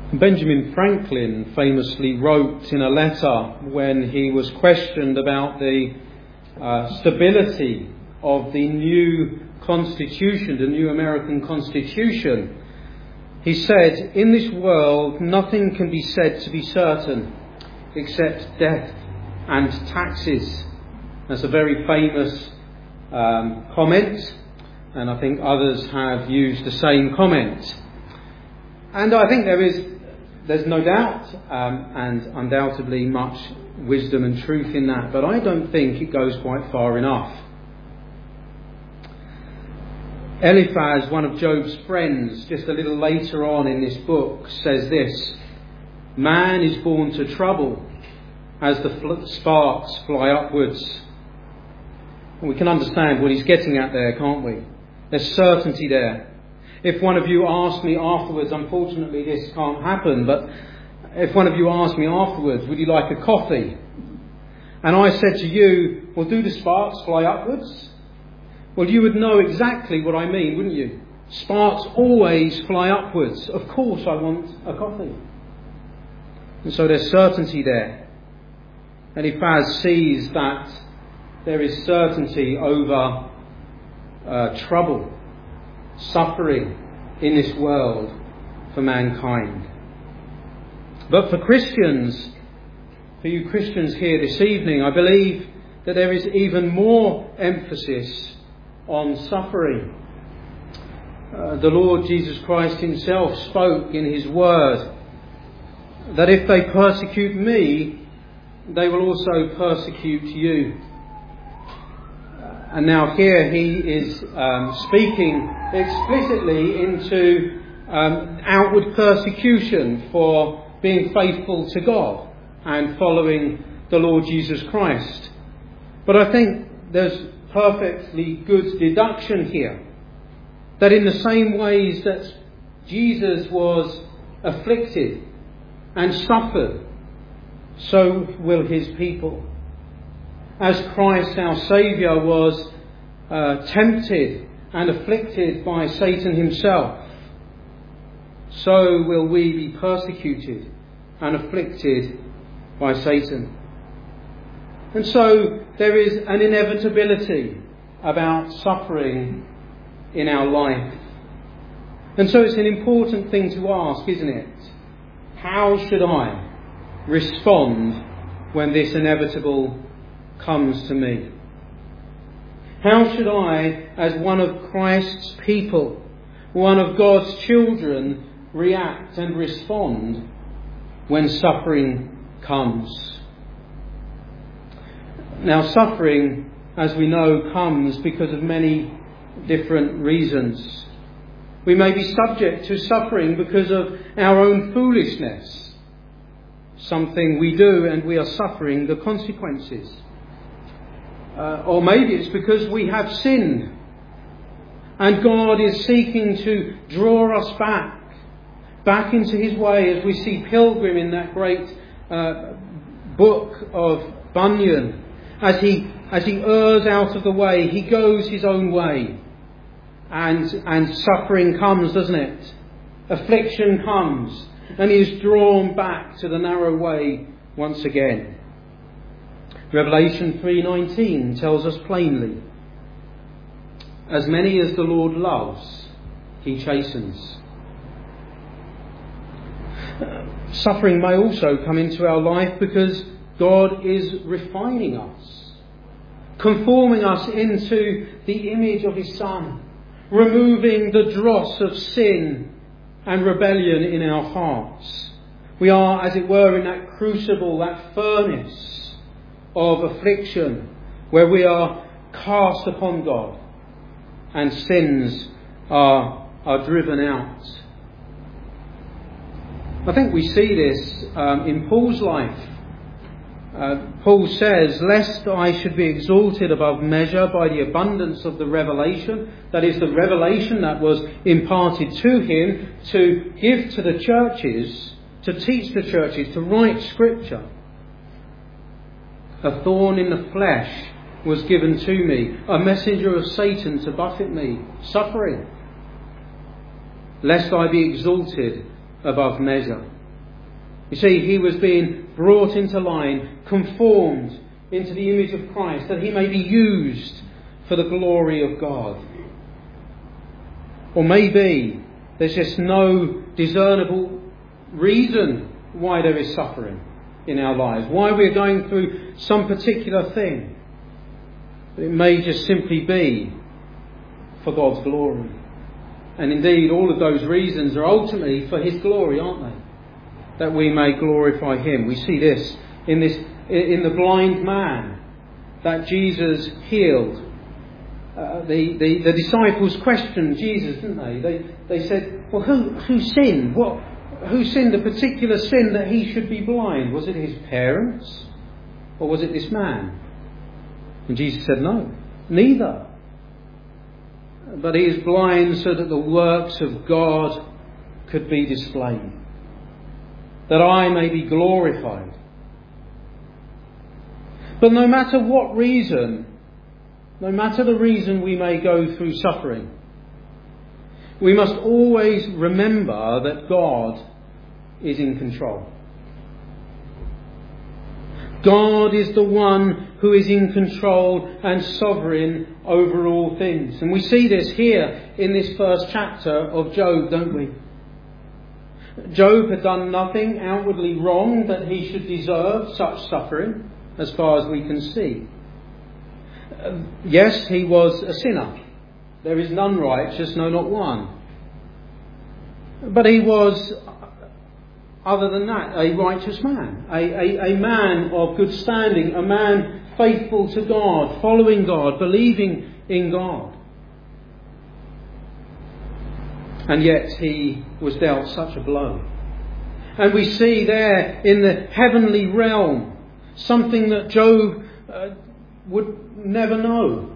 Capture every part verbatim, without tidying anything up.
Benjamin Franklin famously wrote in a letter when he was questioned about the uh, stability of the new Constitution, the new American Constitution. He said, "In this world nothing can be said to be certain except death and taxes." That's a very famous um, comment, and I think others have used the same comment. And I think there is There's no doubt um, and undoubtedly much wisdom and truth in that, but I don't think it goes quite far enough. Eliphaz, one of Job's friends, just a little later on in this book, says this: "Man is born to trouble as the fl- sparks fly upwards." And we can understand what he's getting at there, can't we? There's certainty there. If one of you asked me afterwards, unfortunately this can't happen, but if one of you asked me afterwards, would you like a coffee? And I said to you, well, do the sparks fly upwards? Well, you would know exactly what I mean, wouldn't you? Sparks always fly upwards. Of course I want a coffee. And so there's certainty there. And Eliphaz sees that there is certainty over uh, trouble, suffering in this world for mankind. But for Christians, for you Christians here this evening, I believe that there is even more emphasis on suffering. Uh, the Lord Jesus Christ himself spoke in his word that if they persecute me, they will also persecute you. And now here he is um, speaking explicitly into um, outward persecution for being faithful to God and following the Lord Jesus Christ. But I think there's perfectly good deduction here that in the same ways that Jesus was afflicted and suffered, so will his people. As Christ our Saviour was uh, tempted and afflicted by Satan himself, so will we be persecuted and afflicted by Satan. And so there is an inevitability about suffering in our life. And so it's an important thing to ask, isn't it? How should I respond when this inevitable comes to me? How should I, as one of Christ's people, one of God's children, react and respond when suffering comes? Now, suffering, as we know, comes because of many different reasons. We may be subject to suffering because of our own foolishness, something we do and we are suffering the consequences. Uh, or maybe it's because we have sinned and God is seeking to draw us back, back into his way, as we see Pilgrim in that great uh, book of Bunyan. As he, as he errs out of the way, he goes his own way. And, and suffering comes, doesn't it? Affliction comes. And he is drawn back to the narrow way once again. Revelation three nineteen tells us plainly, as many as the Lord loves, he chastens. Suffering may also come into our life because God is refining us, conforming us into the image of his Son, removing the dross of sin and rebellion in our hearts. We are, as it were, in that crucible, that furnace of affliction, where we are cast upon God and sins are, are driven out. I think we see this um, in Paul's life. Uh, Paul says, "Lest I should be exalted above measure by the abundance of the revelation," that is, the revelation that was imparted to him to give to the churches, to teach the churches, to write scripture. "A thorn in the flesh was given to me, a messenger of Satan to buffet me," suffering, "lest I be exalted above measure." You see, he was being brought into line, conformed into the image of Christ, that he may be used for the glory of God. Or maybe there's just no discernible reason why there is suffering in our lives, why we're going through some particular thing. It may just simply be for God's glory. And indeed, all of those reasons are ultimately for his glory, aren't they? That we may glorify him. We see this in this in the blind man that Jesus healed. Uh, the, the, the disciples questioned Jesus, didn't they? They they said, well, who, who sinned? What, who sinned a particular sin that he should be blind? Was it his parents? Or was it this man? And Jesus said, no, neither. But he is blind so that the works of God could be displayed, that I may be glorified. But no matter what reason, no matter the reason we may go through suffering, we must always remember that God is in control. God is the one who is in control and sovereign over all things. And we see this here in this first chapter of Job, don't we? Job had done nothing outwardly wrong that he should deserve such suffering, as far as we can see. Uh, yes, he was a sinner. There is none righteous, no, not one. But he was, other than that, a righteous man, a, a, a man of good standing, a man faithful to God, following God, believing in God. And yet he was dealt such a blow. And we see there in the heavenly realm something that Job uh, would never know.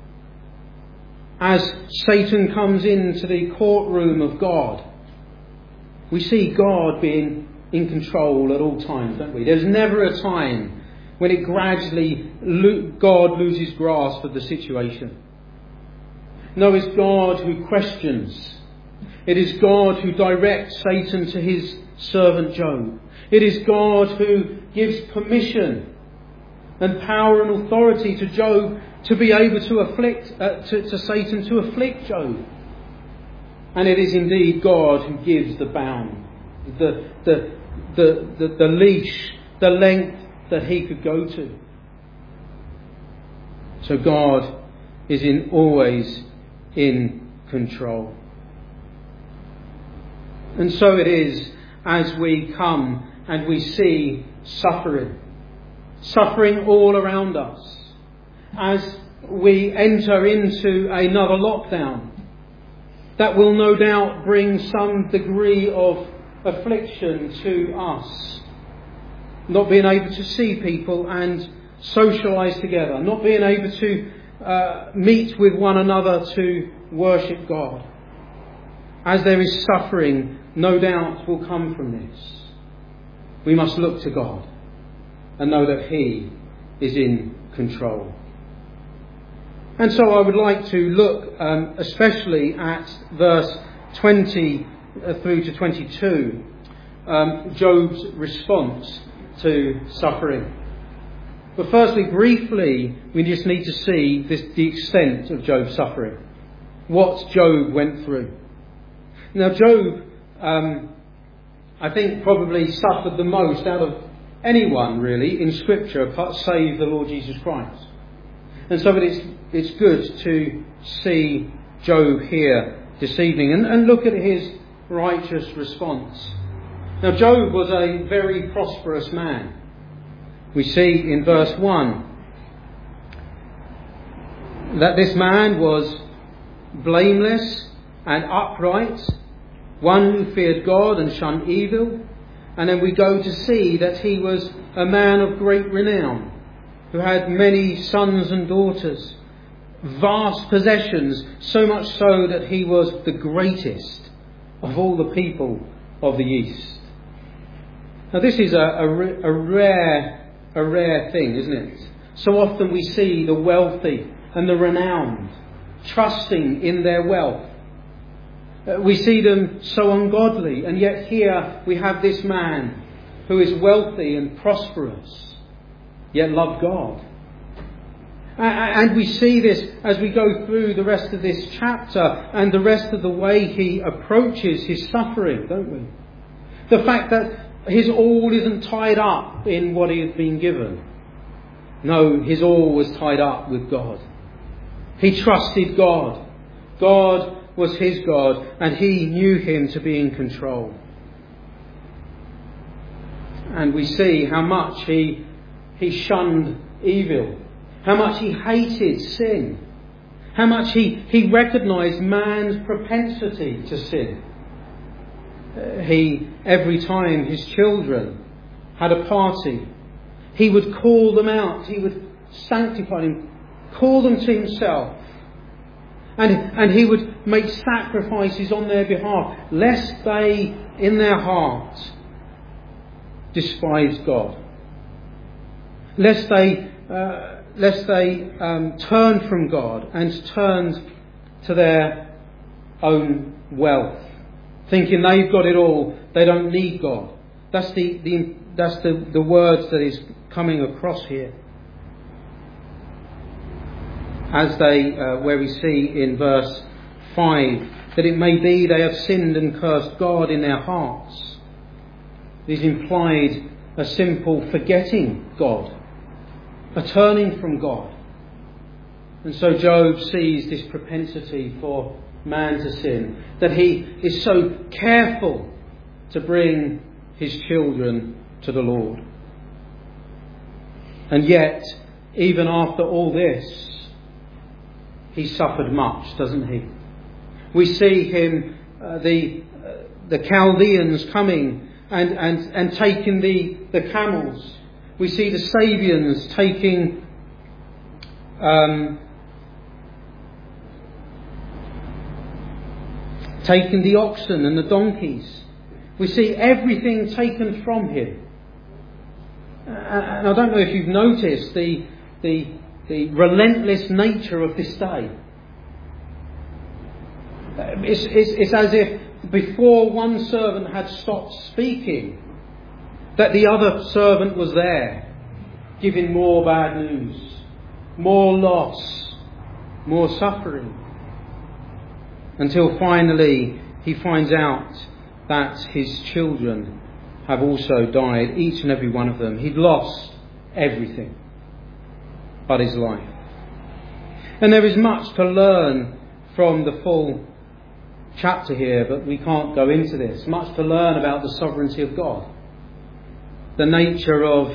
As Satan comes into the courtroom of God, we see God being in control at all times, don't we? There's never a time when it gradually lo- God loses grasp of the situation. No, it's God who questions. It is God who directs Satan to his servant Job. It is God who gives permission and power and authority to Job to be able to afflict, uh, to, to Satan to afflict Job. And it is indeed God who gives the bound, the, the, the, the, the leash, the length that he could go to. So God is in always in control. And so it is as we come and we see suffering, suffering all around us, as we enter into another lockdown that will no doubt bring some degree of affliction to us. Not being able to see people and socialise together, not being able to uh, meet with one another to worship God. As there is suffering, no doubt will come from this. We must look to God and know that He is in control. And so I would like to look um, especially at verse twenty through to twenty-two, um, Job's response to suffering. But firstly, briefly, we just need to see this, the extent of Job's suffering. What Job went through. Now Job, um, I think, probably suffered the most out of anyone really in Scripture, save the Lord Jesus Christ. And so it's, it's good to see Job here this evening and, and look at his righteous response. Now Job was a very prosperous man. We see in verse one that this man was blameless and upright, one who feared God and shunned evil. And then we go to see that he was a man of great renown, who had many sons and daughters, vast possessions, so much so that he was the greatest of all the people of the East. Now this is a, a, a rare a rare thing, isn't it? So often we see the wealthy and the renowned trusting in their wealth. Uh, we see them so ungodly, and yet here we have this man who is wealthy and prosperous, yet loved God. And we see this as we go through the rest of this chapter and the rest of the way he approaches his suffering, don't we? The fact that his all isn't tied up in what he had been given. No, his all was tied up with God. He trusted God. God was his God, and he knew him to be in control. And we see how much he, he shunned evil. How much he hated sin. How much he, he recognised man's propensity to sin. Uh, he, every time his children had a party, he would call them out. He would sanctify them, call them to himself. And, and he would make sacrifices on their behalf, lest they, in their hearts, despise God. Lest they... Uh, lest they um, turned from God and turned to their own wealth, thinking they've got it all, they don't need God. That's the, the that's the, the words that is coming across here. As they, uh, where we see in verse five, that it may be they have sinned and cursed God in their hearts. It is implied a simple forgetting God, a turning from God. And so Job sees this propensity for man to sin, that he is so careful to bring his children to the Lord. And yet, even after all this, he suffered much, doesn't he? We see him, uh, the uh, the Chaldeans coming and, and, and taking the, the camels. We see the Sabians taking um, taking the oxen and the donkeys. We see everything taken from him. And I don't know if you've noticed the the, the relentless nature of this day. It's, it's, it's as if before one servant had stopped speaking, that the other servant was there, giving more bad news, more loss, more suffering. Until finally he finds out that his children have also died, each and every one of them. He'd lost everything but his life. And there is much to learn from the full chapter here, but we can't go into this. Much to learn about the sovereignty of God. The nature of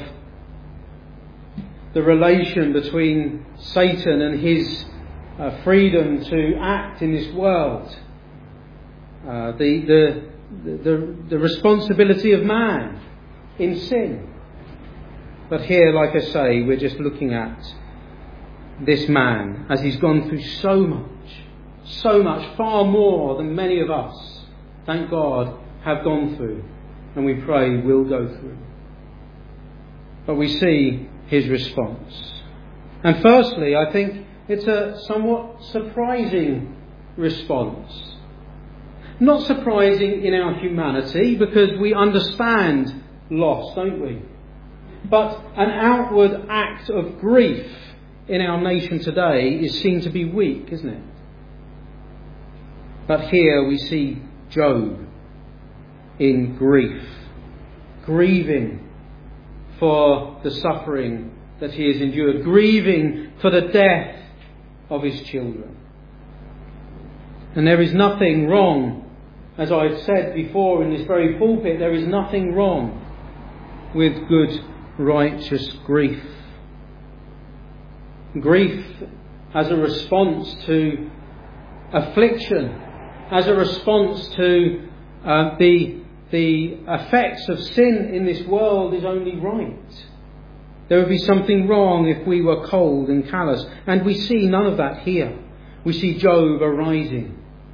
the relation between Satan and his uh, freedom to act in this world. Uh, the, the, the, the responsibility of man in sin. But here, like I say, we're just looking at this man as he's gone through so much, so much, far more than many of us, thank God, have gone through, and we pray will go through. But we see his response. And firstly, I think it's a somewhat surprising response. Not surprising in our humanity, because we understand loss, don't we? But an outward act of grief in our nation today is seen to be weak, isn't it? But here we see Job in grief, grieving for the suffering that he has endured, grieving for the death of his children. And there is nothing wrong, as I've said before in this very pulpit, there is nothing wrong with good, righteous grief. Grief as a response to affliction, as a response to uh, the the effects of sin in this world is only right. There would be something wrong if we were cold and callous. And we see none of that here. We see Job arising,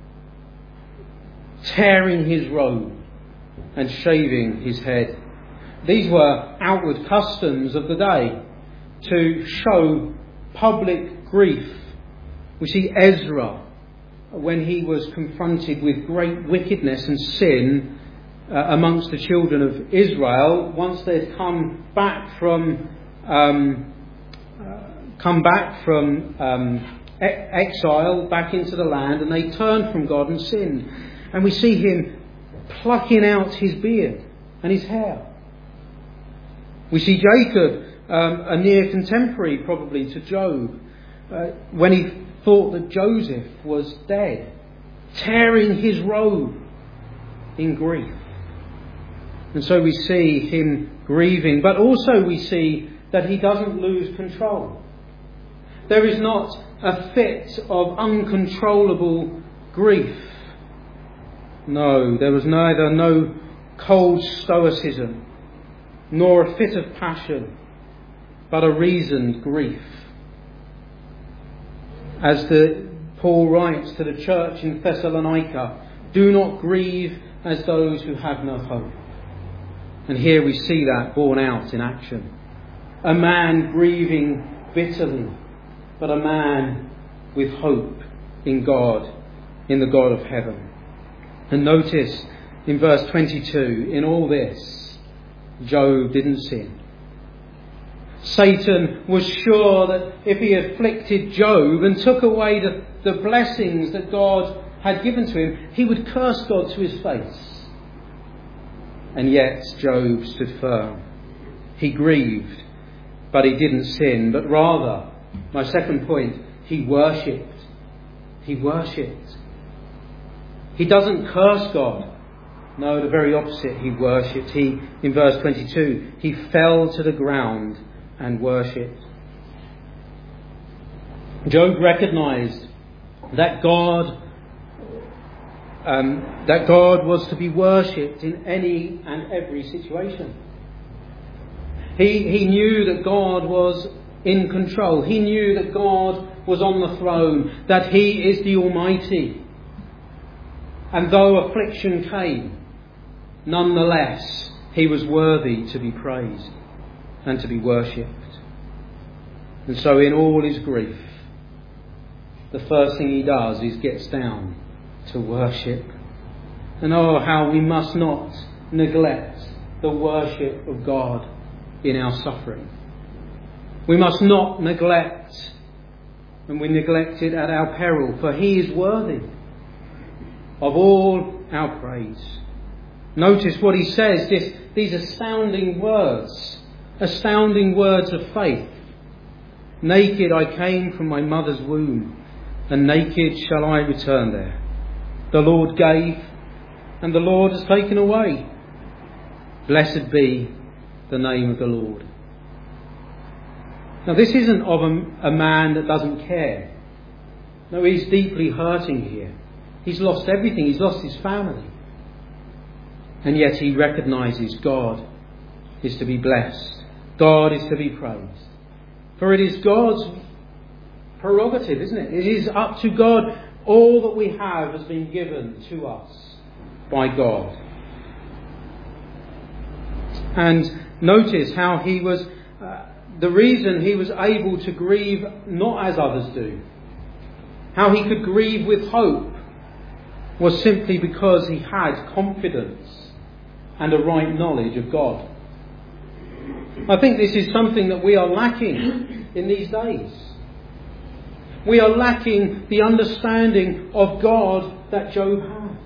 tearing his robe and shaving his head. These were outward customs of the day to show public grief. We see Ezra, when he was confronted with great wickedness and sin, uh, amongst the children of Israel once they'd come back from um, uh, come back from um, e- exile back into the land, and they turned from God and sinned. And we see him plucking out his beard and his hair. We see Jacob, um, a near contemporary probably to Job, uh, when he thought that Joseph was dead, tearing his robe in grief. And so we see him grieving, but also we see that he doesn't lose control. There is not a fit of uncontrollable grief. No, there was neither no cold stoicism nor a fit of passion, but a reasoned grief. As the Paul writes to the church in Thessalonica, do not grieve as those who have no hope. And here we see that borne out in action. A man grieving bitterly, but a man with hope in God, in the God of heaven. And notice in verse twenty-two, in all this, Job didn't sin. Satan was sure that if he afflicted Job and took away the, the blessings that God had given to him, he would curse God to his face. And yet Job stood firm. He grieved, but he didn't sin, but rather, my second point, he worshipped. He worshipped. He doesn't curse God. No, the very opposite, he worshipped. He, in verse twenty-two, he fell to the ground and worshipped. Job recognised that God um, that God was to be worshipped in any and every situation. He, he knew that God was in control. He knew that God was on the throne, that he is the Almighty. And though affliction came, nonetheless, he was worthy to be praised and to be worshipped. And so in all his grief, the first thing he does is gets down to worship. And oh, how we must not neglect the worship of God in our suffering. We must not neglect, and we neglect it at our peril, for he is worthy of all our praise. Notice what he says, this, these astounding words, astounding words of faith. Naked I came from my mother's womb, and naked shall I return there. The Lord gave, and the Lord has taken away. Blessed be the name of the Lord. Now this isn't of a, a man that doesn't care. No, he's deeply hurting here. He's lost everything. He's lost his family. And yet he recognises God is to be blessed. God is to be praised. For it is God's prerogative, isn't it? It is up to God. All that we have has been given to us by God. And notice how he was, uh, the reason he was able to grieve not as others do, how he could grieve with hope, was simply because he had confidence and a right knowledge of God. I think this is something that we are lacking in these days. We are lacking the understanding of God that Job had.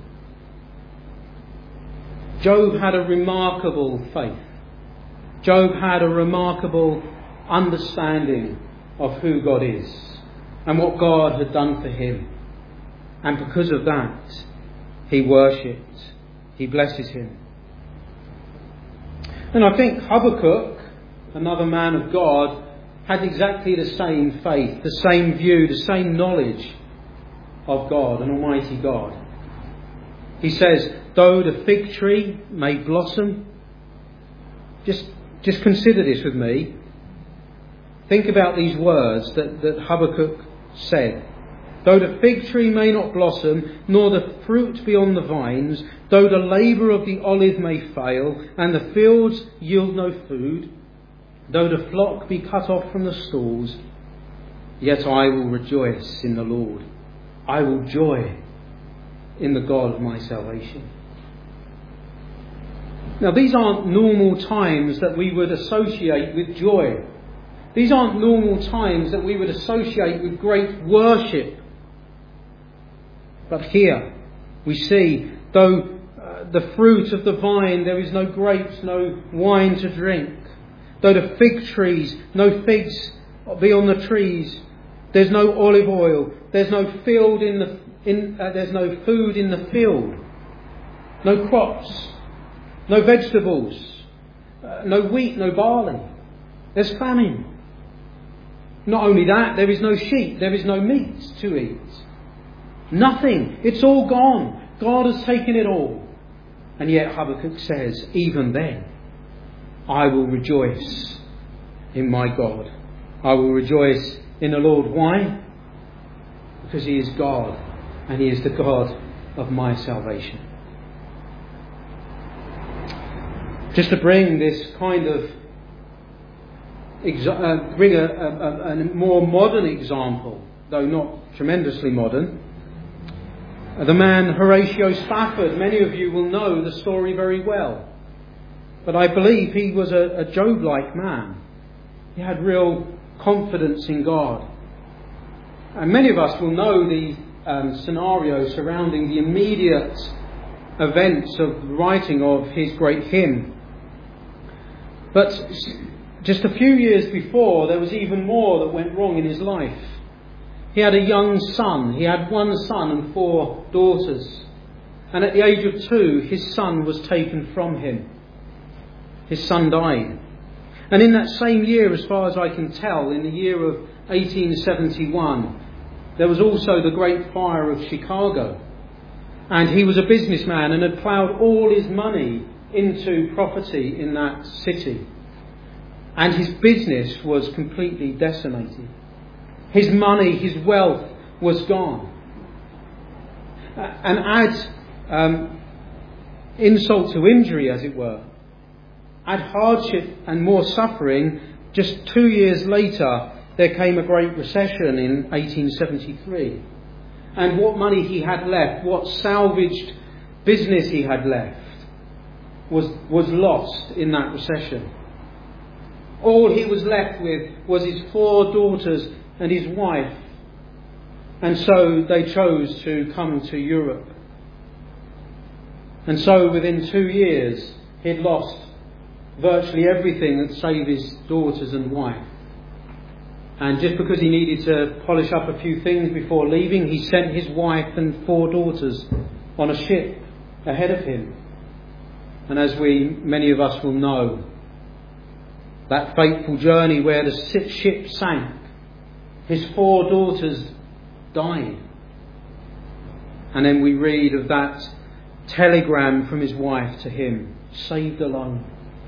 Job had a remarkable faith. Job had a remarkable understanding of who God is and what God had done for him. And because of that, he worshipped. He blesses him. And I think Habakkuk, another man of God, had exactly the same faith, the same view, the same knowledge of God, an almighty God. He says, though the fig tree may blossom, just, just consider this with me. Think about these words that, that Habakkuk said. Though the fig tree may not blossom, nor the fruit be on the vines, though the labour of the olive may fail, and the fields yield no food, though the flock be cut off from the stalls, yet I will rejoice in the Lord. I will joy in the God of my salvation. Now, these aren't normal times that we would associate with joy. These aren't normal times that we would associate with great worship. But here we see, though uh, the fruit of the vine, there is no grapes, no wine to drink. Though the fig trees, no figs be on the trees. There's no olive oil. There's no field in the in. Uh, there's no food in the field. No crops. No vegetables. Uh, no wheat. No barley. There's famine. Not only that, there is no sheep. There is no meat to eat. Nothing. It's all gone. God has taken it all. And yet Habakkuk says, even then, I will rejoice in my God. I will rejoice in the Lord. Why? Because He is God, and He is the God of my salvation. Just to bring this kind of uh, bring a, a, a more modern example, though not tremendously modern. The man Horatio Spafford, many of you will know the story very well. But I believe he was a, a Job-like man. He had real confidence in God. And many of us will know the um, scenario surrounding the immediate events of the writing of his great hymn. But just a few years before, there was even more that went wrong in his life. He had a young son. He had one son and four daughters. And at the age of two, his son was taken from him. His son died. And in that same year, as far as I can tell, in the year of eighteen seventy-one, there was also the Great Fire of Chicago. And he was a businessman and had ploughed all his money into property in that city. And his business was completely decimated. His money, his wealth was gone. And add um, insult to injury, as it were. Add hardship and more suffering, just two years later, there came a great recession in eighteen seventy-three. And what money he had left, what salvaged business he had left, was, was lost in that recession. All he was left with was his four daughters and his wife. And so they chose to come to Europe. And so within two years, he'd lost virtually everything that save his daughters and wife. And just because he needed to polish up a few things before leaving, he sent his wife and four daughters on a ship ahead of him. And as we, many of us will know, that fateful journey where the ship sank, his four daughters died. And then we read of that telegram from his wife to him, saved alone.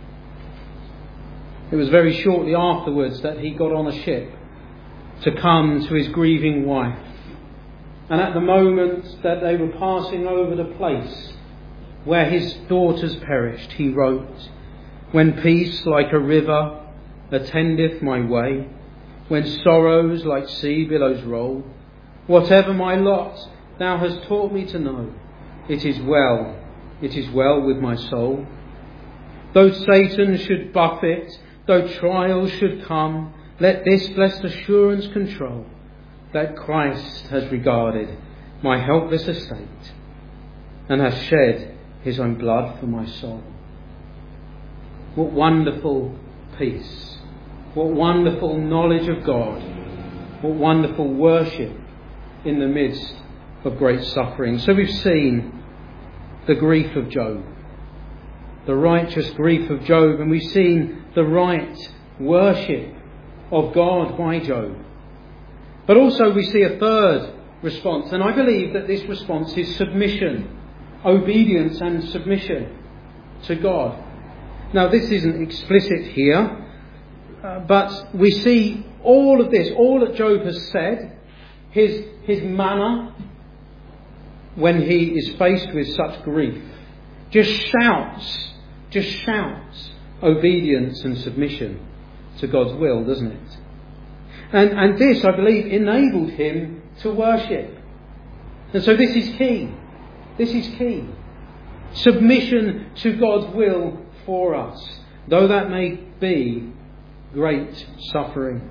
It was very shortly afterwards that he got on a ship to come to his grieving wife. And at the moment that they were passing over the place where his daughters perished, he wrote, "When peace like a river attendeth my way, when sorrows like sea billows roll, whatever my lot thou hast taught me to know, it is well, it is well with my soul. Though Satan should buffet, though trials should come, let this blessed assurance control, that Christ has regarded my helpless estate, and has shed his own blood for my soul." What wonderful peace. What wonderful knowledge of God. What wonderful worship in the midst of great suffering. So we've seen the grief of Job, the righteous grief of Job, and we've seen the right worship of God by Job. But also we see a third response, and I believe that this response is submission, obedience and submission to God. Now this isn't explicit here, uh, but we see all of this, all that Job has said, his, his manner when he is faced with such grief, just shouts, just shouts obedience and submission to God's will, doesn't it? And, and this, I believe, enabled him to worship. And so this is key. This is key. Submission to God's will for us, though that may be great suffering.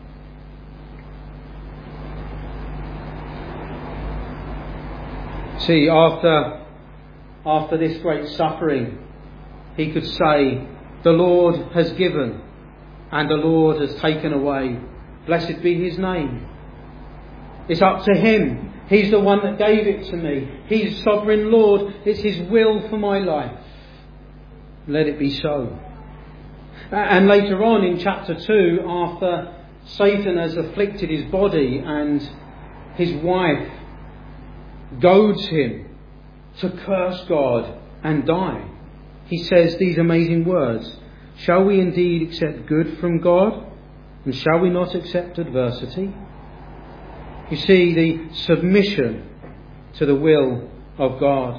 See, after, after this great suffering, he could say, the Lord has given and the Lord has taken away. Blessed be his name. It's up to him. He's the one that gave it to me. He's sovereign Lord. It's his will for my life. Let it be so. And later on in chapter two, after Satan has afflicted his body and his wife goads him to curse God and die, he says these amazing words, shall we indeed accept good from God, and shall we not accept adversity? You see, the submission to the will of God.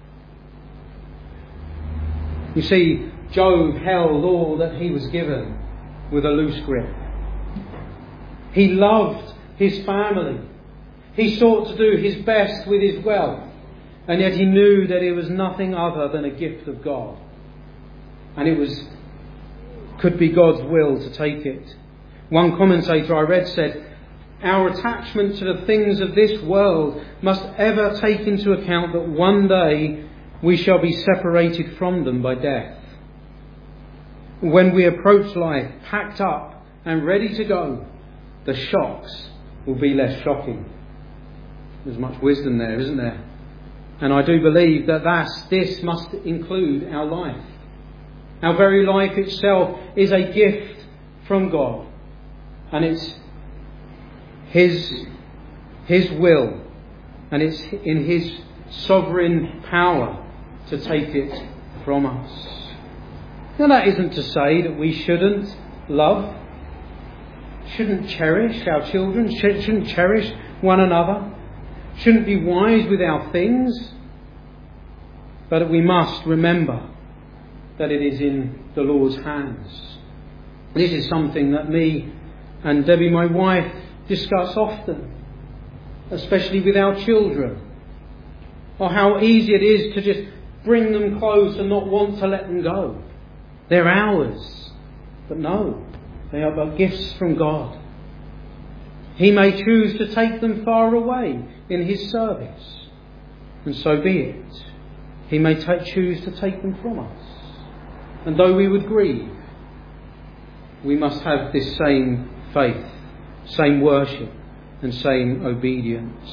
You see, Job held all that he was given with a loose grip. He loved his family. He sought to do his best with his wealth. And yet he knew that it was nothing other than a gift of God. And it was could be God's will to take it. One commentator I read said, our attachment to the things of this world must ever take into account that one day we shall be separated from them by death. When we approach life packed up and ready to go, the shocks will be less shocking. There's much wisdom there, isn't there? And I do believe that that's, this must include our life. Our very life itself is a gift from God. And it's His, His will. And it's in His sovereign power to take it from us. Now that isn't to say that we shouldn't love, shouldn't cherish our children, shouldn't cherish one another, shouldn't be wise with our things, but that we must remember that it is in the Lord's hands. This is something that me and Debbie, my wife, discuss often, especially with our children, or how easy it is to just bring them close and not want to let them go. They're ours, but no, they are but gifts from God. He may choose to take them far away in His service, and so be it. He may take, choose to take them from us. And though we would grieve, we must have this same faith, same worship, and same obedience.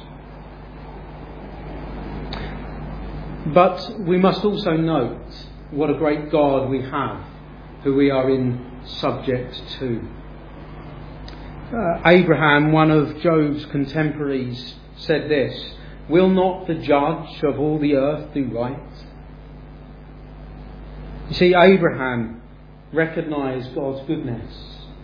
But we must also note what a great God we have, who we are in subject to. Uh, Abraham, one of Job's contemporaries, said this, will not the judge of all the earth do right? You see, Abraham recognised God's goodness.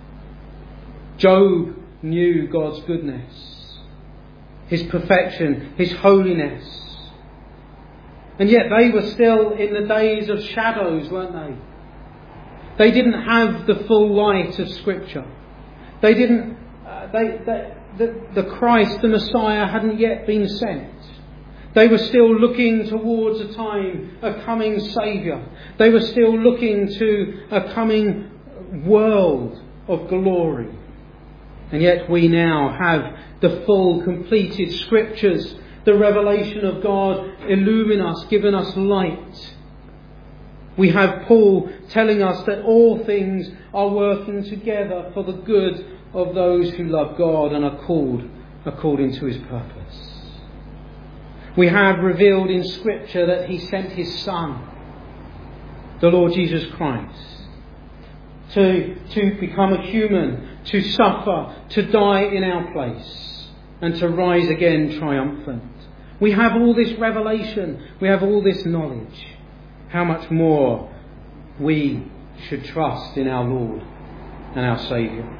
Job knew God's goodness, His perfection, His holiness. And yet they were still in the days of shadows, weren't they? They didn't have the full light of Scripture. They didn't. Uh, they, they the, the Christ, the Messiah, hadn't yet been sent. They were still looking towards a time, a coming Saviour. They were still looking to a coming world of glory. And yet we now have the full, completed Scriptures, the revelation of God illumine us, giving us light. We have Paul telling us that all things are working together for the good of those who love God and are called according to His purpose. We have revealed in Scripture that He sent His Son, the Lord Jesus Christ, to, to become a human, to suffer, to die in our place, and to rise again triumphant. We have all this revelation, we have all this knowledge. How much more we should trust in our Lord and our Saviour.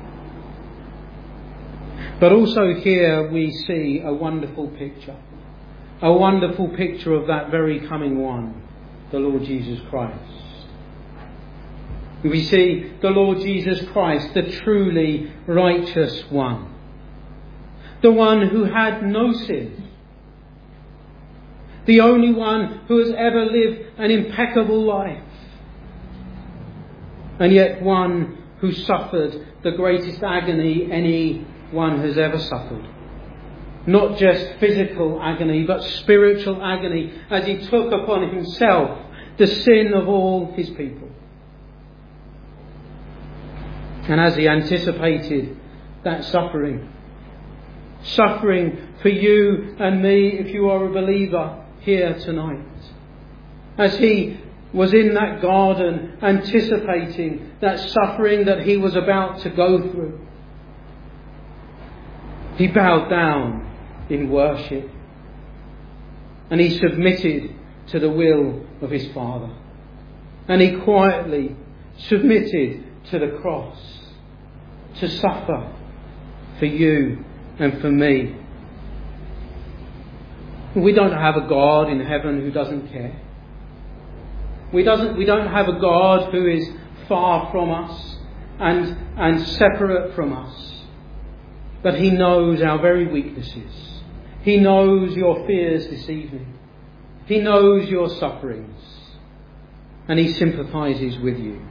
But also here we see a wonderful picture. A wonderful picture of that very coming one, the Lord Jesus Christ. We see the Lord Jesus Christ, the truly righteous one. The one who had no sin. the only one who has ever lived an impeccable life, and yet one who suffered the greatest agony anyone has ever suffered. Not just physical agony, but spiritual agony, as he took upon himself the sin of all his people. And as he anticipated that suffering, suffering for you and me, if you are a believer here tonight, as he was in that garden anticipating that suffering that he was about to go through, he bowed down in worship and he submitted to the will of his Father, and he quietly submitted to the cross to suffer for you and for me. We don't have a God in heaven who doesn't care. We doesn't we don't have a God who is far from us and and separate from us. But he knows our very weaknesses. He knows your fears this evening. He knows your sufferings. And he sympathises with you.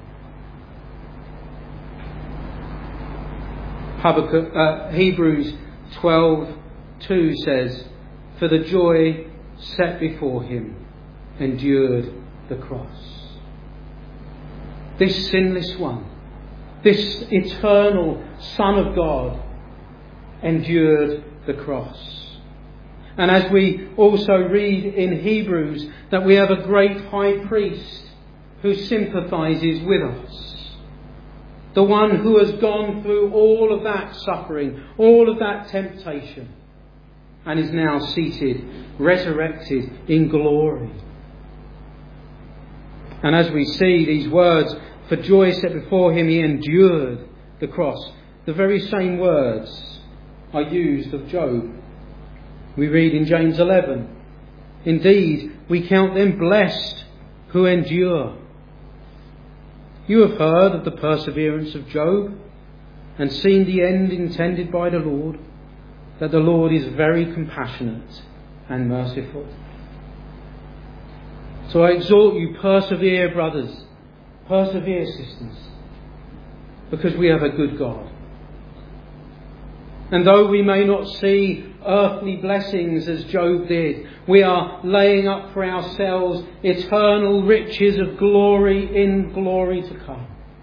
Habakkuk, uh, Hebrews twelve two says, "For the joy set before him endured the cross." This sinless one, this eternal Son of God, endured the cross. And as we also read in Hebrews that we have a great high priest who sympathises with us, the one who has gone through all of that suffering, all of that temptation, and is now seated, resurrected in glory. And as we see these words, for joy set before him, he endured the cross. The very same words are used of Job. We read in James eleven, "Indeed, we count them blessed who endure." You have heard of the perseverance of Job and seen the end intended by the Lord, that the Lord is very compassionate and merciful. So I exhort you, persevere, brothers, persevere, sisters, because we have a good God. And though we may not see earthly blessings as Job did, we are laying up for ourselves eternal riches of glory in glory to come.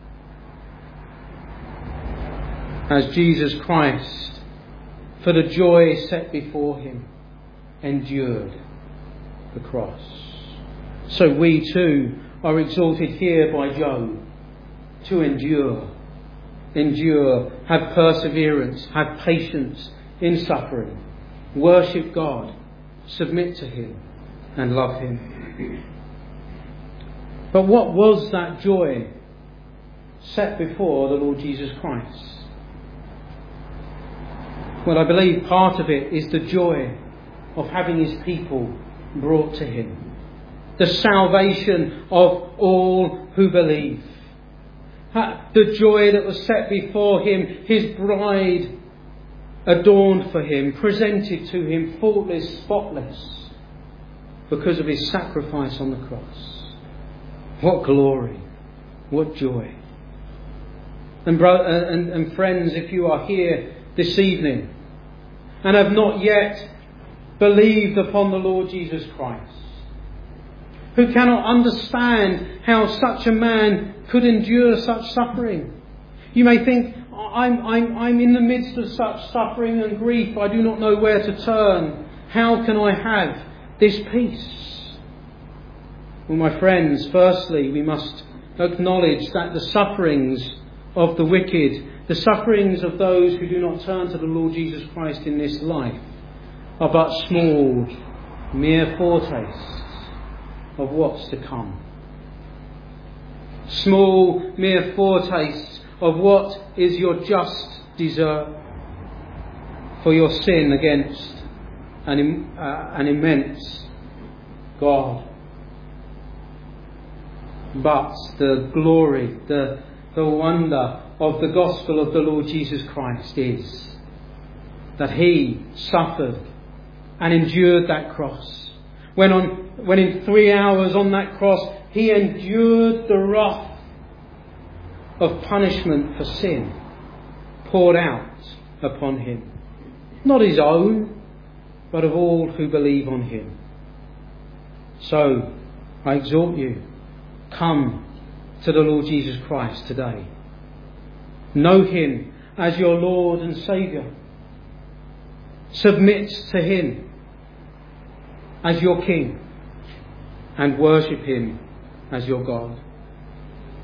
As Jesus Christ, for the joy set before him, endured the cross. So we too are exhorted here by Job to endure. Endure, have perseverance, have patience in suffering, worship God, submit to him and love him. But what was that joy set before the Lord Jesus Christ? Well, I believe part of it is the joy of having his people brought to him. The salvation of all who believe. The joy that was set before him, his bride adorned for him, presented to him faultless, spotless, because of his sacrifice on the cross. What glory, what joy. And, bro- and, and friends, if you are here this evening and have not yet believed upon the Lord Jesus Christ, who cannot understand how such a man could endure such suffering. You may think, I'm, I'm, I'm in the midst of such suffering and grief, I do not know where to turn. How can I have this peace? Well, my friends, firstly, we must acknowledge that the sufferings of the wicked, the sufferings of those who do not turn to the Lord Jesus Christ in this life, are but small, mere foretastes of what's to come. Small, mere foretastes of what is your just desert for your sin against an, uh, an immense God. But the glory, the, the wonder of the gospel of the Lord Jesus Christ is that he suffered and endured that cross, when, on, when in three hours on that cross he endured the wrath of punishment for sin poured out upon him. Not his own, but of all who believe on him. So, I exhort you, come to the Lord Jesus Christ today. Know him as your Lord and Saviour. Submit to him as your King and worship him as your God.